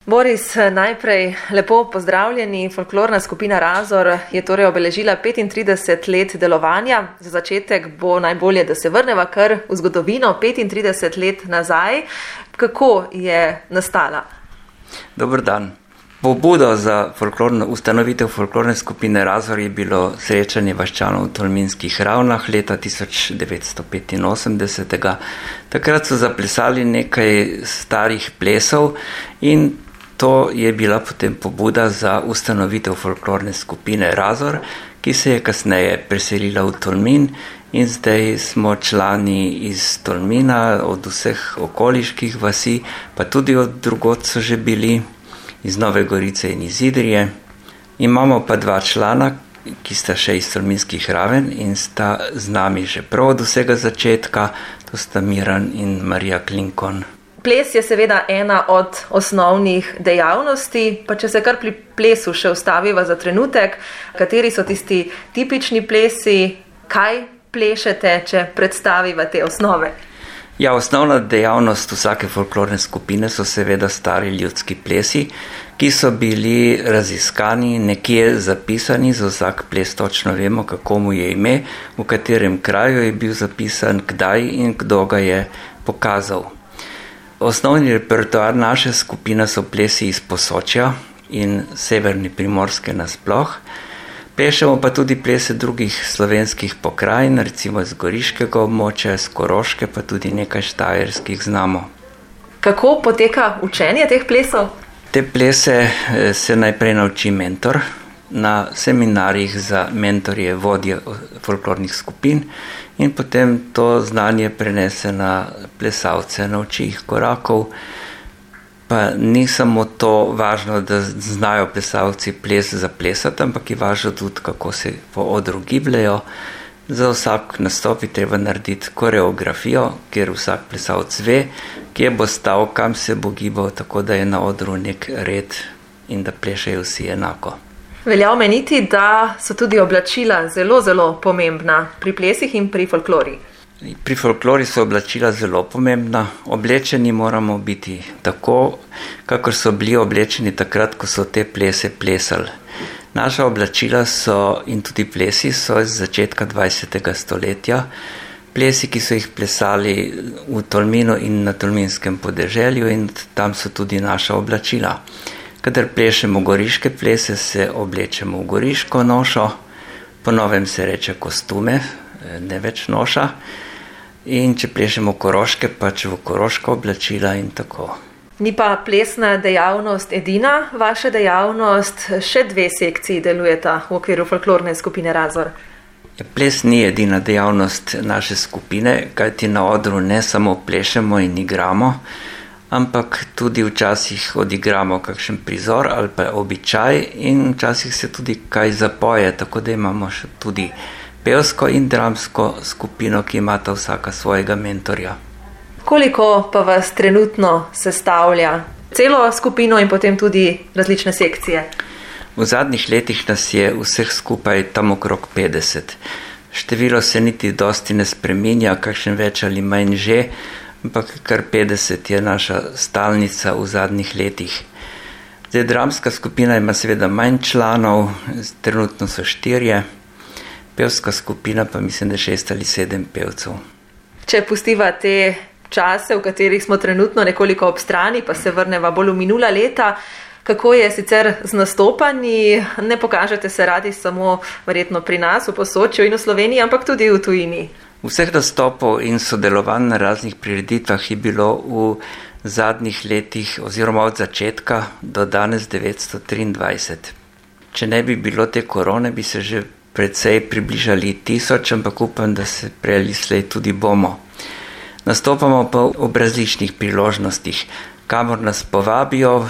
Boris, najprej lepo pozdravljeni. Folklorna skupina Razor je torej obeležila 35 let delovanja. Za začetek bo najbolje, da se vrneva kar v zgodovino 35 let nazaj. Kako je nastala? Dober dan. Pobudo za ustanovitev folklorne skupine Razor je bilo srečanje vaščanov v Tolminskih Ravnah leta 1985. Takrat so zaplesali nekaj starih plesov in to je bila potem pobuda za ustanovitev folklorne skupine Razor, ki se je kasneje preselila v Tolmin in zdaj smo člani iz Tolmina, od vseh okoliških vasi, pa tudi od drugod so že bili, iz Nove Gorice in iz Idrije. Imamo pa 2 člana, ki sta še iz Tolminskih Raven in sta z nami že prav od vsega začetka, to sta Miran in Marija Klinkon. Ples je seveda ena od osnovnih dejavnosti, pa če se kar pri plesu še ustaviva za trenutek, kateri so tisti tipični plesi, kaj plešete, če predstaviva te osnove? Ja, osnovna dejavnost vsake folklorne skupine so seveda stari ljudski plesi, ki so bili raziskani, nekje zapisani, za vsak ples točno vemo, kako mu je ime, v katerem kraju je bil zapisan, kdaj in kdo ga je pokazal. Osnovni repertoar naše skupine so plesi iz Posočja in severne Primorske nasploh. Plešemo pa tudi plese drugih slovenskih pokrajin, recimo iz goriškega območja, iz Koroške, pa tudi nekaj štajerskih znamo. Kako poteka učenje teh plesov? Te plese se najprej nauči mentor na seminarjih za mentorje, vodje folklornih skupin in potem to znanje prenese na plesalce, nauči jih korakov. Pa ni samo to važno, da znajo plesalci ples zaplesati, ampak je važno tudi, kako se po odru gibljajo. Za vsak nastop je treba narediti koreografijo, kjer vsak plesalc ve, kje bo stal, kam se bo gibal, tako da je na odru nek red in da plešejo vsi enako. Velja omeniti, da so tudi oblačila zelo, zelo pomembna pri plesih in pri folklori. Pri folklori so oblačila zelo pomembna. Oblečeni moramo biti tako, kakor so bili oblečeni takrat, ko so te plese plesali. Naša oblačila so in tudi plesi so iz začetka 20. stoletja. Plesi, ki so jih plesali v Tolminu in na tolminskem podeželju, in tam so tudi naša oblačila. Kadar plešemo goriške plese, se oblečemo v goriško nošo, po novem se reče kostume, ne več noša. In če plešemo koroške, pač v koroška oblačila in tako. Ni pa plesna dejavnost edina vaša dejavnost, še 2 sekciji delujeta v okviru folklorne skupine Razor. Ples ni edina dejavnost naše skupine, kajti na odru ne samo plešemo in igramo, ampak tudi včasih odigramo kakšen prizor ali pa običaj in včasih se tudi kaj zapoje, tako da imamo še tudi pevsko in dramsko skupino, ki imata vsaka svojega mentorja. Koliko pa vas trenutno sestavlja celo skupino in potem tudi različne sekcije? V zadnjih letih nas je vseh skupaj tam okrog 50. Število se niti dosti ne spreminja, kakšen več ali manj že, ampak kar 50 je naša stalnica v zadnjih letih. Zdaj, dramska skupina ima seveda manj članov, trenutno so 4. Pevska skupina pa mislim, da 6 ali 7 pevcev. Če pustiva te čase, v katerih smo trenutno nekoliko ob strani, pa se vrneva bolj v minula leta, kako je sicer z nastopanji? Ne pokažete se radi samo verjetno pri nas, v Posočju in v Sloveniji, ampak tudi v tujini. Vseh nastopov in sodelovanj na raznih prireditvah je bilo v zadnjih letih oziroma od začetka do danes 923. Če ne bi bilo te korone, bi se že precej približali 1000, ampak upam, da se prej ali slej tudi bomo. Nastopamo pa ob različnih priložnostih, kamor nas povabijo,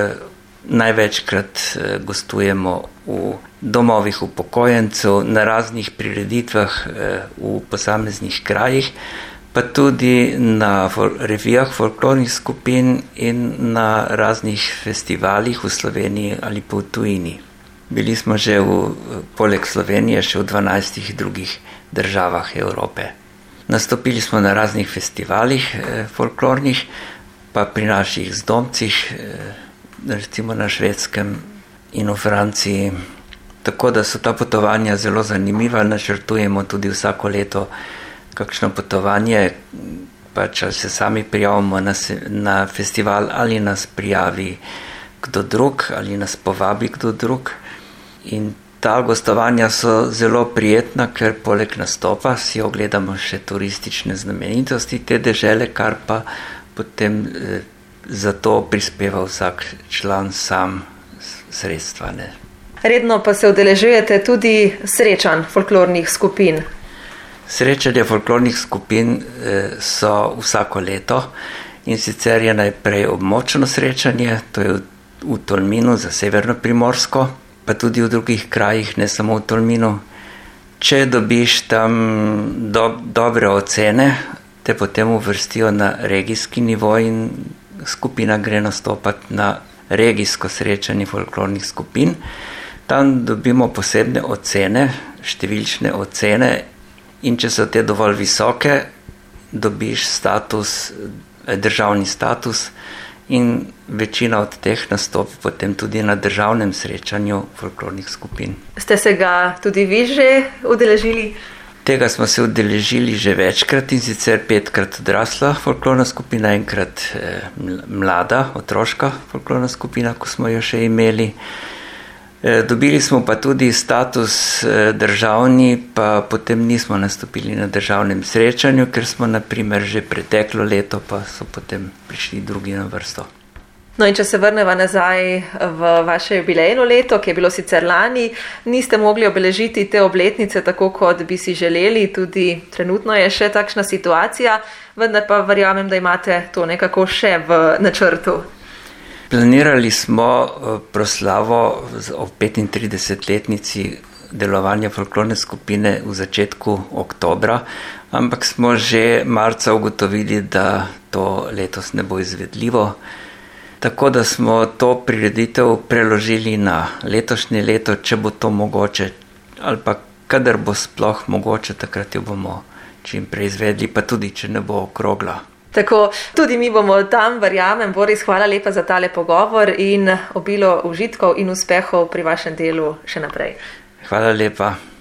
največkrat gostujemo v domovih upokojencev, na raznih prireditvah v posameznih krajih, pa tudi na revijah folklornih skupin in na raznih festivalih v Sloveniji ali pa v tujini. Bili smo že poleg Slovenije še v 12 drugih državah Evrope. Nastopili smo na raznih festivalih folklornih, pa pri naših zdomcih, recimo na Švedskem in v Franciji. Tako da so ta potovanja zelo zanimiva, načrtujemo tudi vsako leto kakšno potovanje, pač ali se sami prijavimo na festival ali nas prijavi kdo drug ali nas povabi kdo drug. In ta gostovanja so zelo prijetna, ker poleg nastopa si ogledamo še turistične znamenitosti te dežele, kar pa potem za to prispeva vsak član sam sredstva. Ne. Redno pa se udeležujete tudi srečanj folklornih skupin. Srečanja folklornih skupin so vsako leto in sicer je najprej območno srečanje, to je v Tolminu za Severno Primorsko, pa tudi v drugih krajih, ne samo v Tolminu. Če dobiš tam dobre ocene, te potem uvrstijo na regijski nivo in skupina gre nastopati na regijsko srečanje folklornih skupin. Tam dobimo posebne ocene, številčne ocene in če so te dovolj visoke, dobiš državni status in večina od teh nastopi potem tudi na državnem srečanju folklornih skupin. Ste se ga tudi vi že udeležili? Tega smo se udeležili že večkrat in sicer 5-krat odrasla folklorna skupina, enkrat mlada, otroška folklorna skupina, ko smo jo še imeli. Dobili smo pa tudi status državni, pa potem nismo nastopili na državnem srečanju, ker smo naprimer že preteklo leto, pa so potem prišli drugi na vrsto. No in če se vrneva nazaj v vaše jubilejno leto, ki je bilo sicer lani, niste mogli obeležiti te obletnice tako, kot bi si želeli, tudi trenutno je še takšna situacija, vendar pa verjamem, da imate to nekako še v načrtu. Planirali smo proslavo o 35-letnici delovanja folklorne skupine v začetku oktobra, ampak smo že marca ugotovili, da to letos ne bo izvedljivo. Tako da smo to prireditev preložili na letošnje leto, če bo to mogoče, ali pa kadar bo sploh mogoče, takrat jo bomo čim prej izvedli, pa tudi, če ne bo okrogla. Tako, tudi mi bomo tam, verjamem. Boris, hvala lepa za tale pogovor in obilo užitkov in uspehov pri vašem delu še naprej. Hvala lepa.